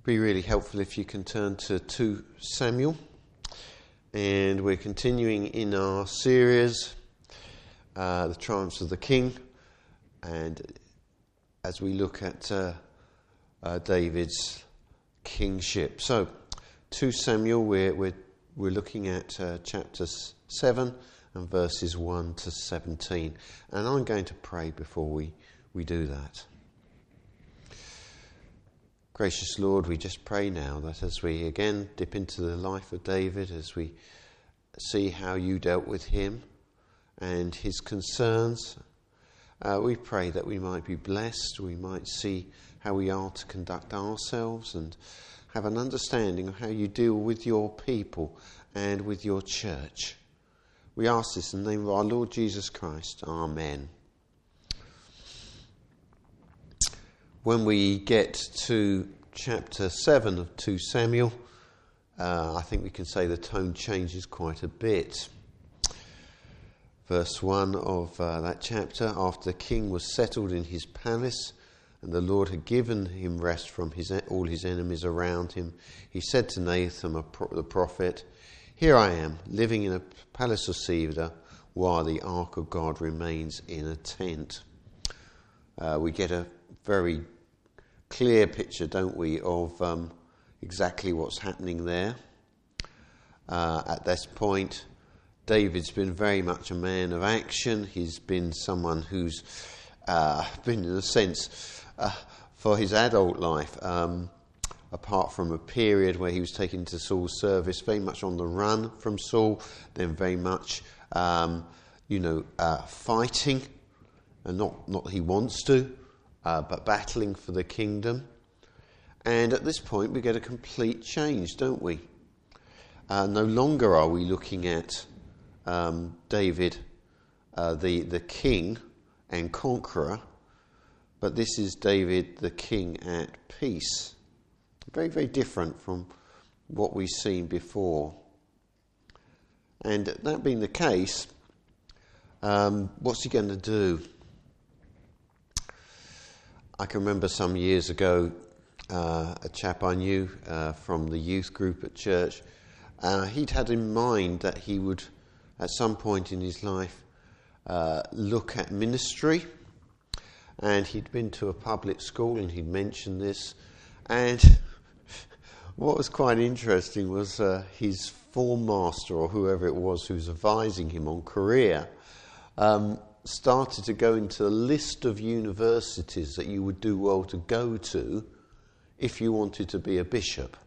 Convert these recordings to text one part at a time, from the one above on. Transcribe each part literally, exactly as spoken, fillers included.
be really helpful if you can turn to Second Samuel, and we're continuing in our series, uh, The Triumphs of the King, and as we look at uh, uh, David's kingship. So, Second Samuel, we're, we're, we're looking at uh, chapter seven and verses one to seventeen, and I'm going to pray before we, we do that. Gracious Lord, we just pray now that as we again dip into the life of David, as we see how you dealt with him and his concerns, uh, we pray that we might be blessed, we might see how we are to conduct ourselves and have an understanding of how you deal with your people and with your church. We ask this in the name of our Lord Jesus Christ. Amen. When we get to chapter seven of Second Samuel, uh, I think we can say the tone changes quite a bit. Verse one of uh, that chapter, after the king was settled in his palace, and the Lord had given him rest from his all his enemies around him, he said to Nathan the prophet, "Here I am, living in a palace of cedar, while the ark of God remains in a tent." Uh, we get a very clear picture, don't we, of um, exactly what's happening there. Uh, at this point, David's been very much a man of action. He's been someone who's uh, been, in a sense, uh, for his adult life, um, apart from a period where he was taken into Saul's service, very much on the run from Saul, then very much, um, you know, uh, fighting, and not, not that he wants to, Uh, but battling for the kingdom. And at this point we get a complete change, don't we? Uh, no longer are we looking at um, David, uh, the, the king and conqueror, but this is David, the king at peace. Very, very different from what we've seen before. And that being the case, um, what's he going to do? I can remember some years ago, uh, a chap I knew uh, from the youth group at church, uh, he'd had in mind that he would, at some point in his life, uh, look at ministry. And he'd been to a public school and he'd mentioned this. And what was quite interesting was uh, his form master, or whoever it was who was advising him on career, um, started to go into a list of universities that you would do well to go to if you wanted to be a bishop.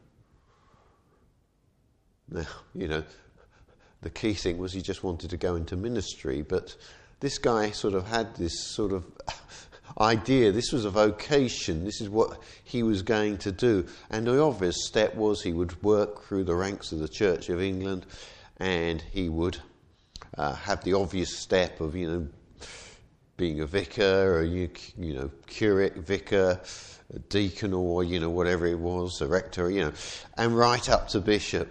Now, you know, the key thing was he just wanted to go into ministry, but this guy sort of had this sort of idea, this was a vocation, this is what he was going to do. And the obvious step was he would work through the ranks of the Church of England, and he would uh, have the obvious step of, you know, being a vicar, or you, you know, curate, vicar, a deacon, or, you know, whatever it was, a rector, you know, and right up to bishop.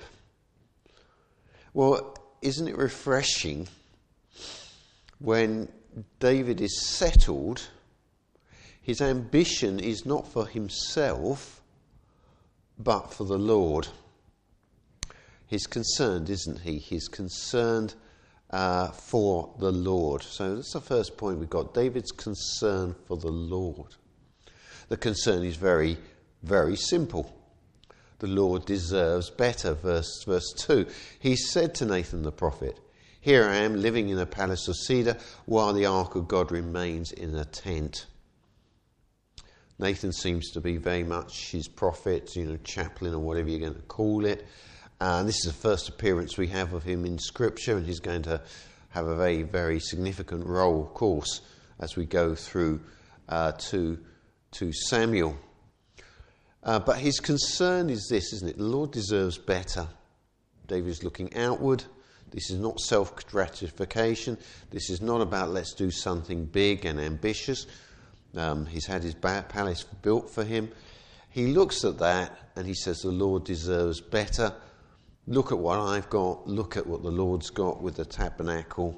Well, isn't it refreshing when David is settled, his ambition is not for himself, but for the Lord. He's concerned, isn't he? He's concerned Uh, for the Lord. So that's the first point we've got. David's concern for the Lord. The concern is very, very simple. The Lord deserves better. Verse, verse two. He said to Nathan the prophet, "Here I am, living in a palace of cedar, while the ark of God remains in a tent." Nathan seems to be very much his prophet, you know, chaplain, or whatever you're going to call it. Uh, and this is the first appearance we have of him in Scripture, and he's going to have a very, very significant role, of course, as we go through uh, to, to Samuel. Uh, but his concern is this, isn't it? The Lord deserves better. David is looking outward. This is not self-gratification. This is not about let's do something big and ambitious. Um, he's had his palace built for him. He looks at that and he says the Lord deserves better. Look at what I've got. Look at what the Lord's got with the tabernacle.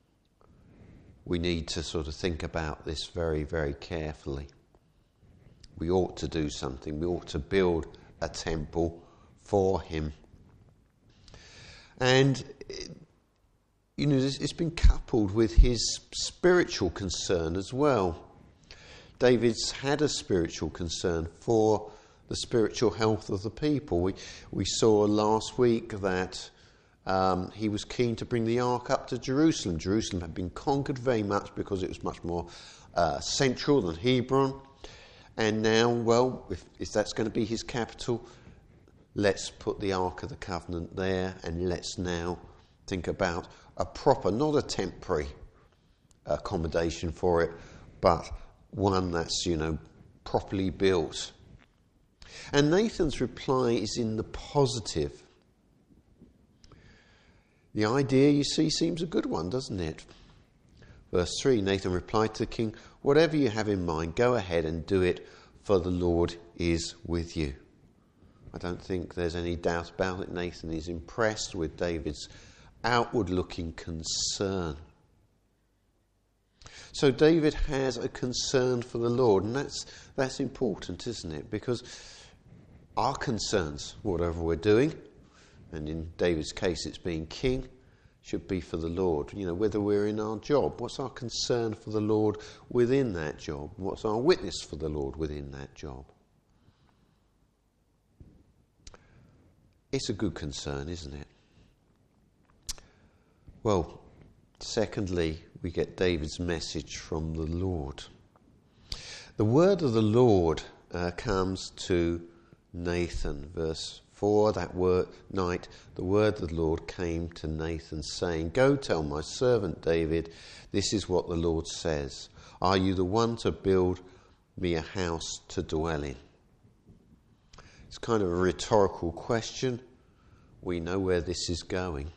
We need to sort of think about this very, very carefully. we ought to do something. We ought to build a temple for him. And, you know, it's been coupled with his spiritual concern as well. David's had a spiritual concern for the spiritual health of the people. We we saw last week that um, he was keen to bring the ark up to Jerusalem. Jerusalem had been conquered very much because it was much more uh, central than Hebron. And now, well, if, if that's going to be his capital, let's put the Ark of the Covenant there, and let's now think about a proper, not a temporary accommodation for it, but one that's, you know, properly built. And Nathan's reply is in the positive. The idea, you see, seems a good one, doesn't it? Verse three, Nathan replied to the king, "Whatever you have in mind, go ahead and do it, for the Lord is with you." I don't think there's any doubt about it. Nathan is impressed with David's outward-looking concern. So David has a concern for the Lord, and that's that's important, isn't it? Because our concerns, whatever we're doing, and in David's case it's being king, should be for the Lord. You know, whether we're in our job, what's our concern for the Lord within that job? What's our witness for the Lord within that job? It's a good concern, isn't it? Well, secondly, we get David's message from the Lord. The word of the Lord uh, comes to Nathan. Verse four, that word, night, the word of the Lord came to Nathan, saying, "Go tell my servant David, this is what the Lord says. Are you the one to build me a house to dwell in?" It's kind of a rhetorical question. We know where this is going.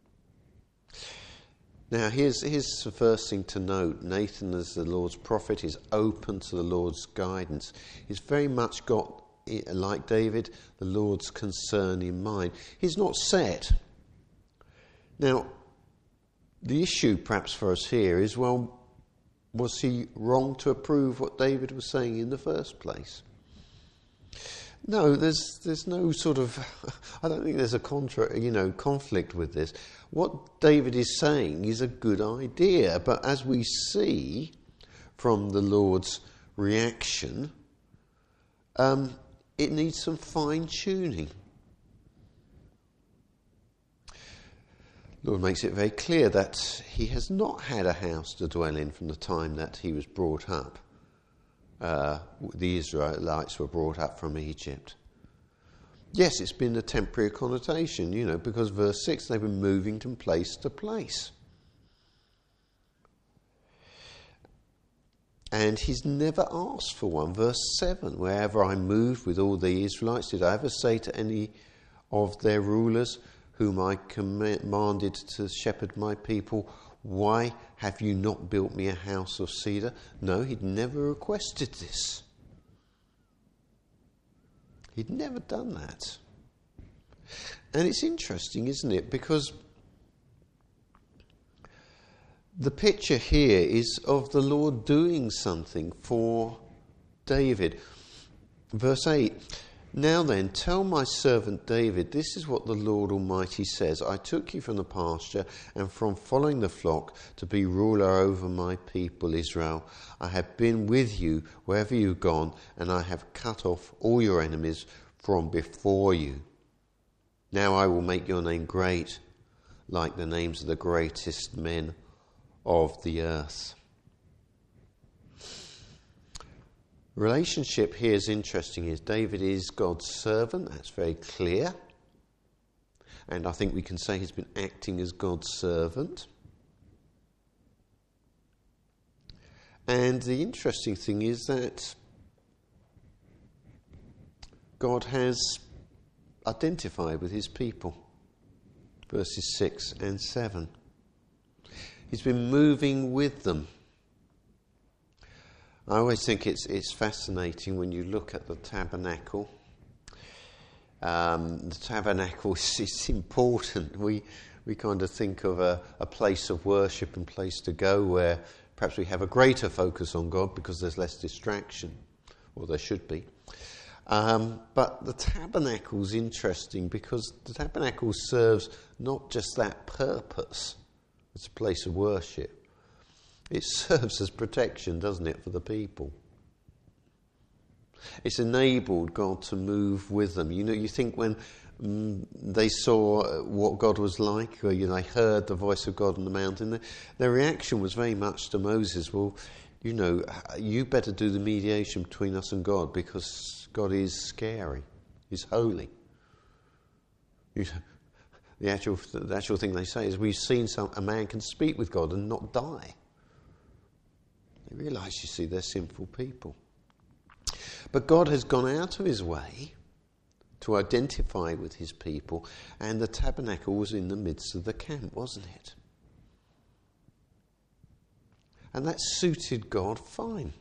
Now, here's, here's the first thing to note. Nathan, as the Lord's prophet, is open to the Lord's guidance. He's very much got, like David, the Lord's concern in mind. He's not set. Now, the issue perhaps for us here is, well, was he wrong to approve what David was saying in the first place? No, there's there's no sort of, I don't think there's a contra, you know, conflict with this. What David is saying is a good idea, but as we see from the Lord's reaction, um, it needs some fine-tuning. The Lord makes it very clear that he has not had a house to dwell in from the time that he was brought up. Uh, the Israelites were brought up from Egypt. Yes, it's been a temporary connotation, you know, because verse six, they've been moving from place to place. And he's never asked for one. Verse seven, wherever I moved with all the Israelites, did I ever say to any of their rulers whom I commanded to shepherd my people, why have you not built me a house of cedar? No, he'd never requested this. He'd never done that. And it's interesting, isn't it? Because the picture here is of the Lord doing something for David. Verse eight, "Now then, tell my servant David, this is what the Lord Almighty says. I took you from the pasture and from following the flock to be ruler over my people Israel. I have been with you wherever you've gone, and I have cut off all your enemies from before you. Now I will make your name great, like the names of the greatest men of the earth." Relationship here is interesting. Is David is God's servant. That's very clear. And I think we can say he's been acting as God's servant. And the interesting thing is that God has identified with his people. Verses six and seven. He's been moving with them. I always think it's it's fascinating when you look at the tabernacle. Um, the tabernacle is it's important. We we kind of think of a, a place of worship and place to go where perhaps we have a greater focus on God because there's less distraction. or there should be. Um, but the tabernacle's interesting because the tabernacle serves not just that purpose. It's a place of worship. It serves as protection, doesn't it, for the people? It's enabled God to move with them. You know, you think when mm, they saw what God was like, or you know, they heard the voice of God on the mountain, the, their reaction was very much to Moses, well, you know, you better do the mediation between us and God because God is scary. He's holy. You, the actual the actual thing they say is we've seen some, a man can speak with God and not die. They realise, you see, they're sinful people. But God has gone out of his way to identify with his people, and the tabernacle was in the midst of the camp, wasn't it? And that suited God fine.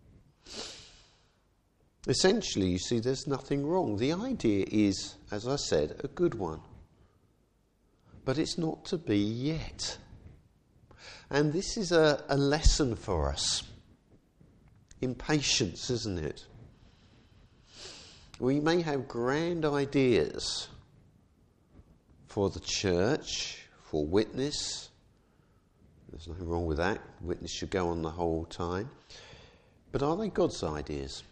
Essentially, you see, there's nothing wrong. The idea is, as I said, a good one. But it's not to be yet. And this is a, a lesson for us in patience, isn't it? We may have grand ideas for the church, for witness. There's nothing wrong with that. Witness should go on the whole time. But are they God's ideas?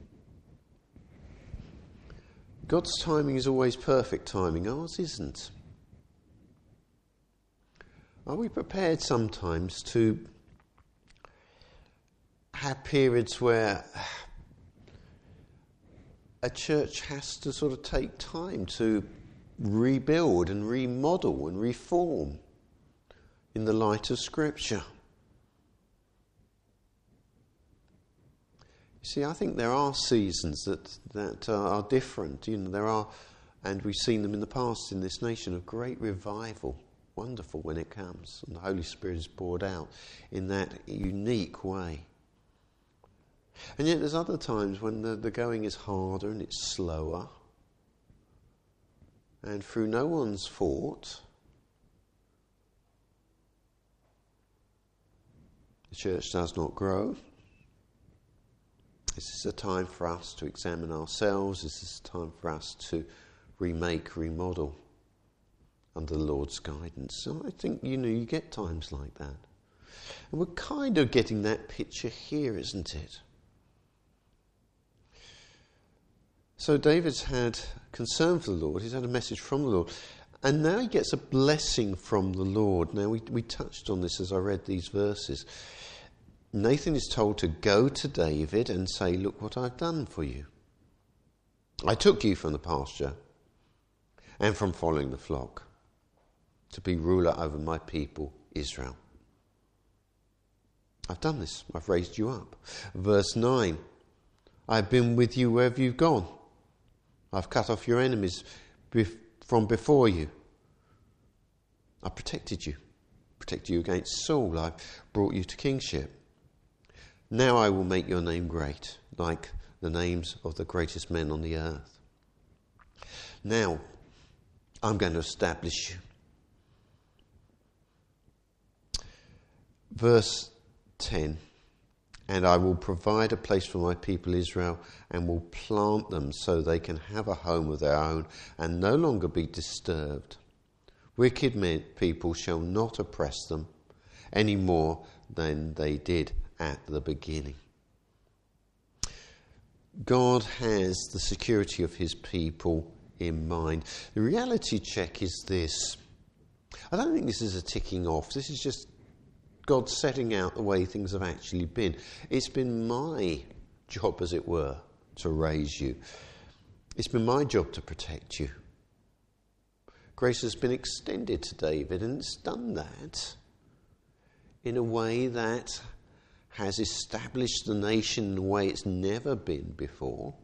God's timing is always perfect timing. Ours isn't. Are we prepared sometimes to have periods where a church has to sort of take time to rebuild and remodel and reform in the light of Scripture? You see, I think there are seasons that, that uh, are different. You know, there are, and we've seen them in the past in this nation, of great revival. Wonderful when it comes, and the Holy Spirit is poured out in that unique way. And yet there's other times when the, the going is harder and it's slower, and through no one's fault, the church does not grow. This is a time for us to examine ourselves. This is a time for us to remake, remodel under the Lord's guidance. So I think, you know, you get times like that. And we're kind of getting that picture here, isn't it? So David's had concern for the Lord. He's had a message from the Lord. And now he gets a blessing from the Lord. Now, we, we touched on this as I read these verses. Nathan is told to go to David and say, look what I've done for you. I took you from the pasture and from following the flock to be ruler over my people, Israel. I've done this. I've raised you up. Verse nine, I've been with you wherever you've gone. I've cut off your enemies bef- from before you. I've protected you. Protected you against Saul. I've brought you to kingship. Now I will make your name great, like the names of the greatest men on the earth. Now I'm going to establish you. Verse ten, and I will provide a place for my people Israel and will plant them so they can have a home of their own and no longer be disturbed. Wicked men, people shall not oppress them any more than they did at the beginning. God has the security of his people in mind. The reality check is this. I don't think this is a ticking off. This is just God setting out the way things have actually been. It's been my job, as it were, to raise you. It's been my job to protect you. Grace has been extended to David, and it's done that in a way that has established the nation in a way it's never been before.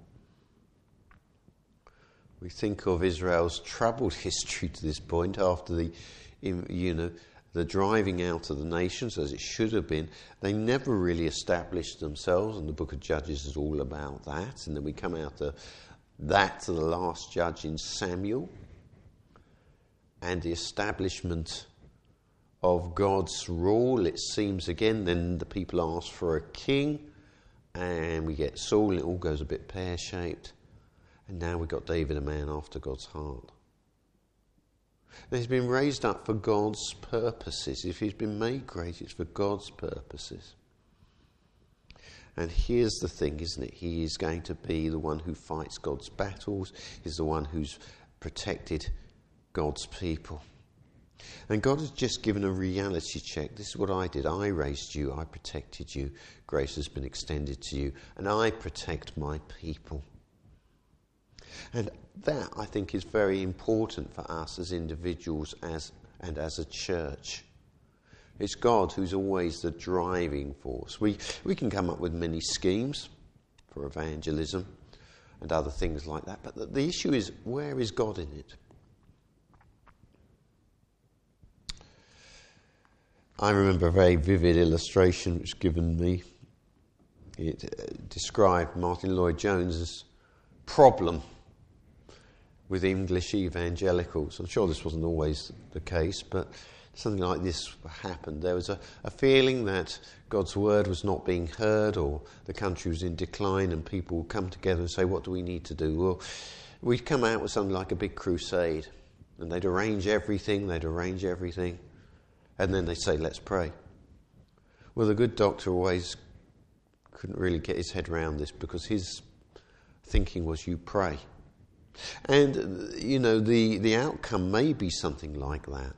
We think of Israel's troubled history to this point after the, you know, the driving out of the nations as it should have been. They never really established themselves, and the book of Judges is all about that. And then we come out of that to the last judge in Samuel and the establishment of God's rule. It seems again, then the people ask for a king, and we get Saul, and it all goes a bit pear-shaped. And now we've got David, a man after God's heart. Now, he's been raised up for God's purposes. If he's been made great, it's for God's purposes. And here's the thing, isn't it? He is going to be the one who fights God's battles. He's the one who's protected God's people. And God has just given a reality check. This is what I did. I raised you. I protected you. Grace has been extended to you. And I protect my people. And that, I think, is very important for us as individuals as and as a church. It's God who's always the driving force. We we can come up with many schemes for evangelism and other things like that, but the, the issue is, where is God in it? I remember a very vivid illustration which was given me. It uh, described Martin Lloyd-Jones's problem with English evangelicals. I'm sure this wasn't always the case, but something like this happened. There was a, a feeling that God's word was not being heard, or the country was in decline, and people would come together and say, what do we need to do? Well, we'd come out with something like a big crusade, and they'd arrange everything, they'd arrange everything, and then they'd say, let's pray. Well, the good doctor always couldn't really get his head around this, because his thinking was, you pray. And, you know, the, the outcome may be something like that.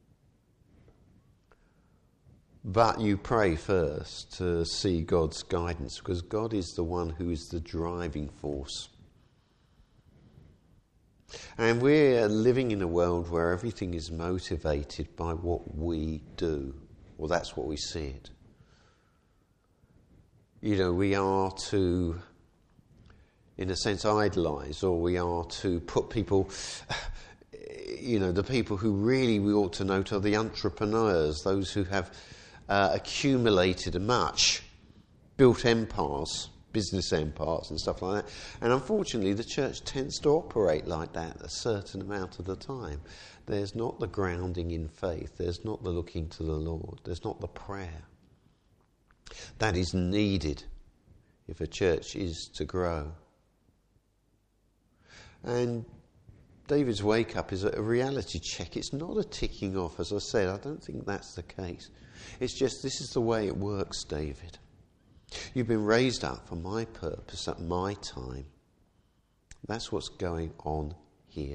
But you pray first to see God's guidance, because God is the one who is the driving force. And we're living in a world where everything is motivated by what we do. Well, that's what we see it. You know, we are to, in a sense, idolise, or we are to put people, you know, the people who really we ought to note are the entrepreneurs, those who have uh, accumulated much, built empires, business empires and stuff like that. And unfortunately, the church tends to operate like that a certain amount of the time. There's not the grounding in faith. There's not the looking to the Lord. There's not the prayer. That is needed if a church is to grow. And David's wake-up is a reality check. It's not a ticking off, as I said. I don't think that's the case. It's just, this is the way it works, David. You've been raised up for my purpose at my time. That's what's going on here.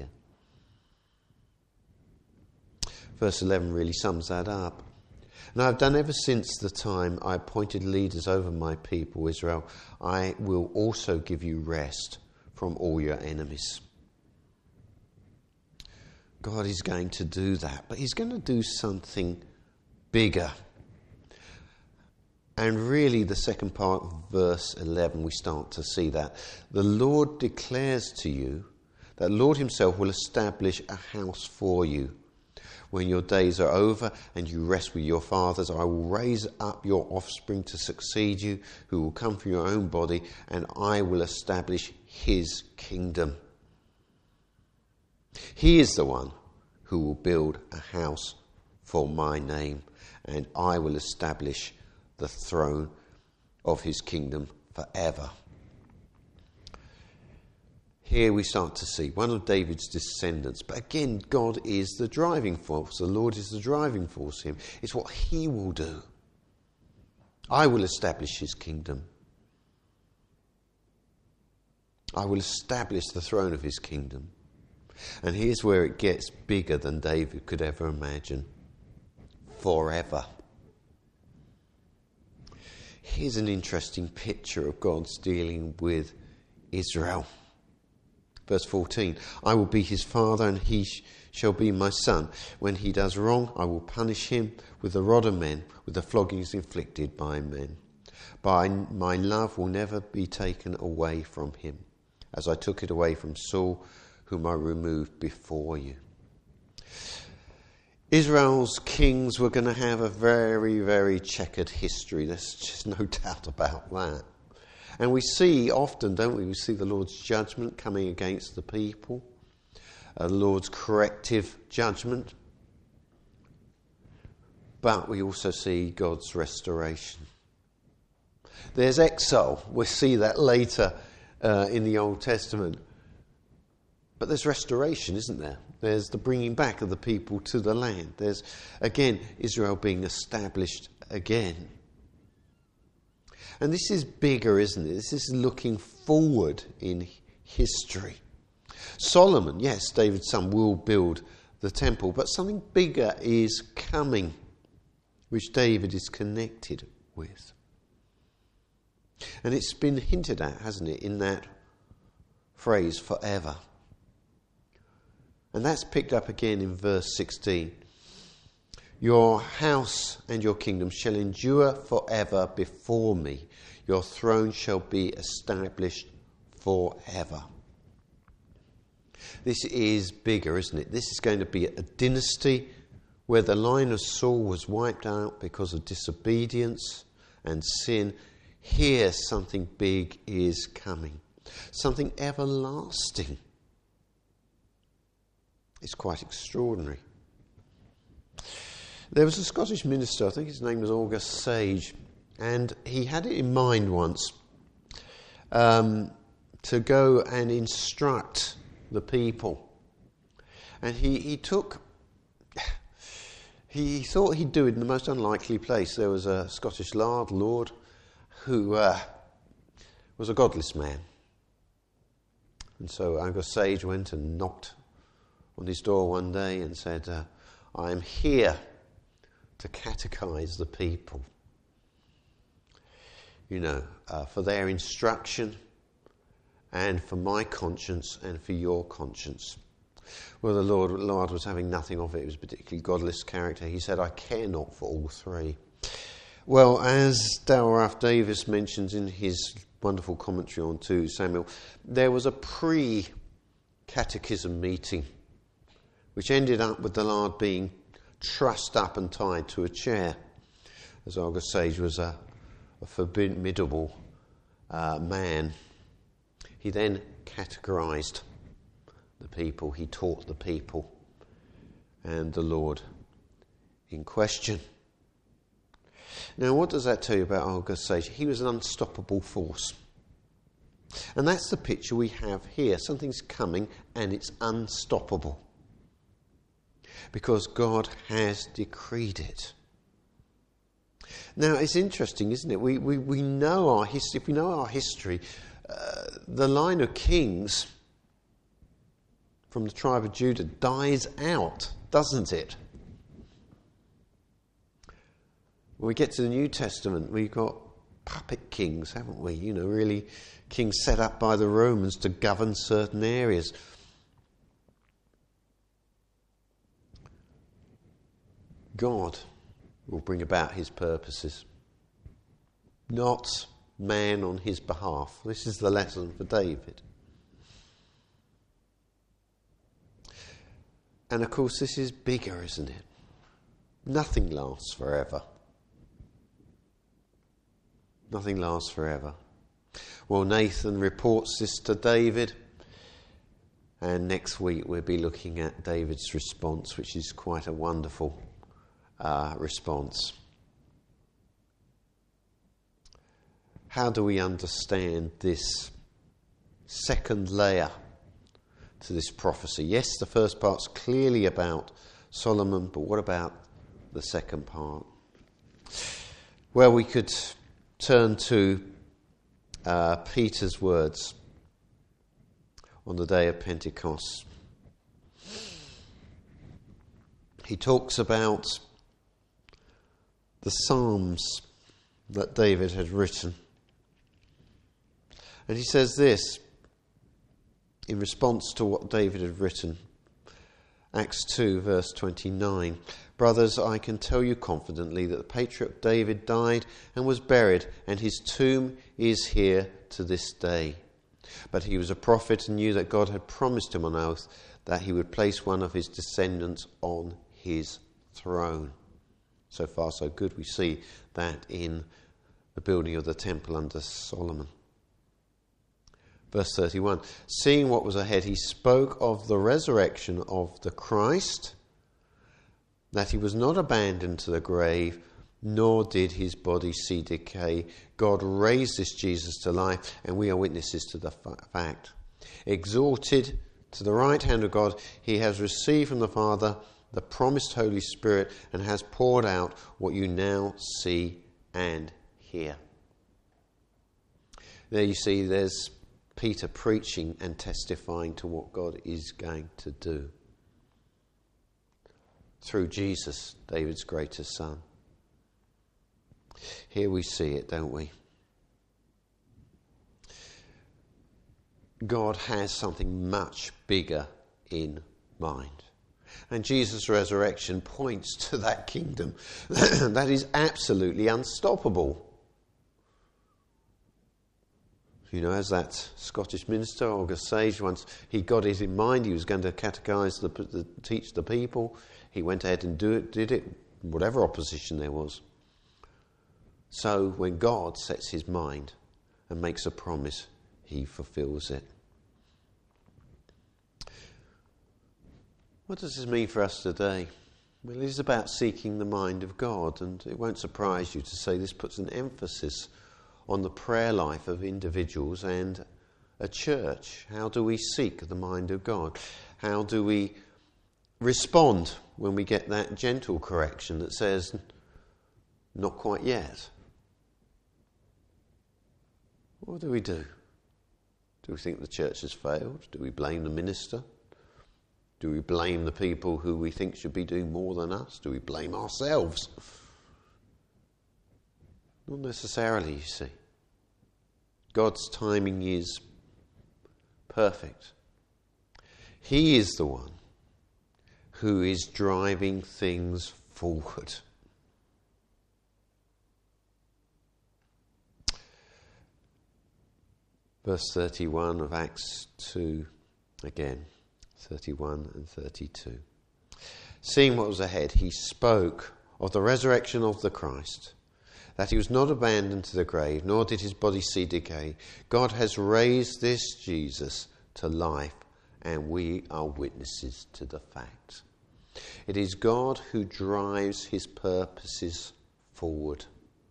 Verse eleven really sums that up. And I've done ever since the time I appointed leaders over my people, Israel. I will also give you rest from all your enemies. God is going to do that, but he's going to do something bigger. And really, the second part of verse eleven, we start to see that. The Lord declares to you that Lord himself will establish a house for you. When your days are over and you rest with your fathers, I will raise up your offspring to succeed you, who will come from your own body, and I will establish his kingdom. He is the one who will build a house for my name, and I will establish the throne of his kingdom forever. Here we start to see one of David's descendants. But again, God is the driving force. The Lord is the driving force in him. It's what he will do. I will establish his kingdom. I will establish the throne of his kingdom. And here's where it gets bigger than David could ever imagine. Forever. Here's an interesting picture of God's dealing with Israel. Verse fourteen, I will be his father and he sh- shall be my son. When he does wrong, I will punish him with the rod of men, with the floggings inflicted by men. But my love will never be taken away from him, as I took it away from Saul, whom I removed before you. Israel's kings were going to have a very, very checkered history. There's just no doubt about that. And we see often, don't we, we see the Lord's judgment coming against the people, uh, the Lord's corrective judgment. But we also see God's restoration. There's exile. We'll see that later uh, in the Old Testament. But there's restoration, isn't there? There's the bringing back of the people to the land. There's, again, Israel being established again. And this is bigger, isn't it? This is looking forward in history. Solomon, yes, David's son, will build the temple, but something bigger is coming, which David is connected with. And it's been hinted at, hasn't it, in that phrase, forever. And that's picked up again in verse sixteen. Your house and your kingdom shall endure forever before me. Your throne shall be established forever. This is bigger, isn't it? This is going to be a dynasty where the line of Saul was wiped out because of disobedience and sin. Here something big is coming. Something everlasting. It's quite extraordinary. There was a Scottish minister, I think his name was August Sage, and he had it in mind once um, to go and instruct the people. And he, he took, he thought he'd do it in the most unlikely place. There was a Scottish lord, lord who uh, was a godless man. And so August Sage went and knocked on his door one day and said, uh, I am here to catechize the people, you know, uh, for their instruction and for my conscience and for your conscience. Well, the Lord, Lord was having nothing of it. He was a particularly godless character. He said, I care not for all three. Well, as Dale Ralph Davis mentions in his wonderful commentary on Second Samuel, there was a pre-catechism meeting which ended up with the lad being trussed up and tied to a chair, as August Sage was a, a formidable uh, man. He then categorised the people, he taught the people, and the Lord in question. Now, what does that tell you about August Sage? He was an unstoppable force. And that's the picture we have here. Something's coming and it's unstoppable. Because God has decreed it. Now, it's interesting, isn't it? We we, we know our history. If we know our history, uh, the line of kings from the tribe of Judah dies out, doesn't it? When we get to the New Testament, we've got puppet kings, haven't we? You know, really kings set up by the Romans to govern certain areas. God will bring about his purposes, not man on his behalf. This is the lesson for David. And of course, this is bigger, isn't it? Nothing lasts forever. Nothing lasts forever. Well, Nathan reports this to David, and next week we'll be looking at David's response, which is quite a wonderful Uh, response. How do we understand this second layer to this prophecy? Yes, the first part's clearly about Solomon, but what about the second part? Well, we could turn to uh, Peter's words on the day of Pentecost. He talks about the Psalms that David had written. And he says this in response to what David had written. Acts two, verse twenty-nine. Brothers, I can tell you confidently that the patriarch David died and was buried, and his tomb is here to this day. But he was a prophet and knew that God had promised him on oath that he would place one of his descendants on his throne. So far, so good. We see that in the building of the temple under Solomon. Verse thirty-one. Seeing what was ahead, he spoke of the resurrection of the Christ, that he was not abandoned to the grave, nor did his body see decay. God raised this Jesus to life, and we are witnesses to the fa- fact. Exalted to the right hand of God, he has received from the Father the promised Holy Spirit and has poured out what you now see and hear. There you see, there's Peter preaching and testifying to what God is going to do through Jesus, David's greatest son. Here we see it, don't we? God has something much bigger in mind. And Jesus' resurrection points to that kingdom that is absolutely unstoppable. You know, as that Scottish minister, August Sage, once he got it in mind, he was going to catechise, the, the, teach the people. He went ahead and do it, did it, whatever opposition there was. So when God sets his mind and makes a promise, he fulfills it. What does this mean for us today? Well, it is about seeking the mind of God, and it won't surprise you to say this puts an emphasis on the prayer life of individuals and a church. How do we seek the mind of God? How do we respond when we get that gentle correction that says, not quite yet? What do we do? Do we think the church has failed? Do we blame the minister? Do we blame the people who we think should be doing more than us? Do we blame ourselves? Not necessarily, you see. God's timing is perfect. He is the one who is driving things forward. Verse thirty-one of Acts two, again, thirty-one and thirty-two. Seeing what was ahead, he spoke of the resurrection of the Christ, that he was not abandoned to the grave, nor did his body see decay. God has raised this Jesus to life, and we are witnesses to the fact. It is God who drives his purposes forward.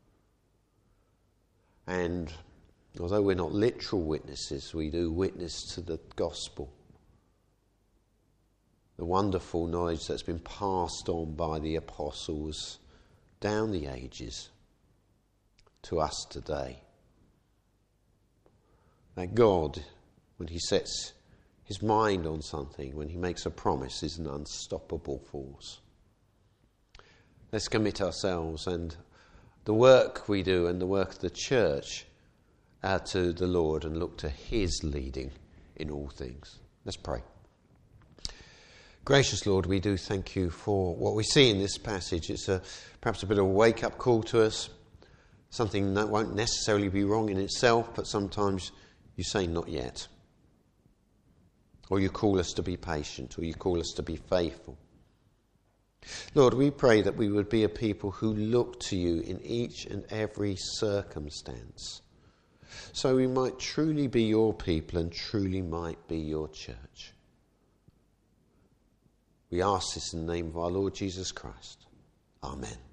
And although we're not literal witnesses, we do witness to the gospel. The wonderful knowledge that's been passed on by the apostles down the ages to us today. That God, when he sets his mind on something, when he makes a promise, is an unstoppable force. Let's commit ourselves and the work we do and the work of the church uh, to the Lord and look to his leading in all things. Let's pray. Gracious Lord, we do thank you for what we see in this passage. It's a, perhaps a bit of a wake-up call to us, something that won't necessarily be wrong in itself, but sometimes you say not yet. Or you call us to be patient, or you call us to be faithful. Lord, we pray that we would be a people who look to you in each and every circumstance, so we might truly be your people and truly might be your church. We ask this in the name of our Lord Jesus Christ. Amen.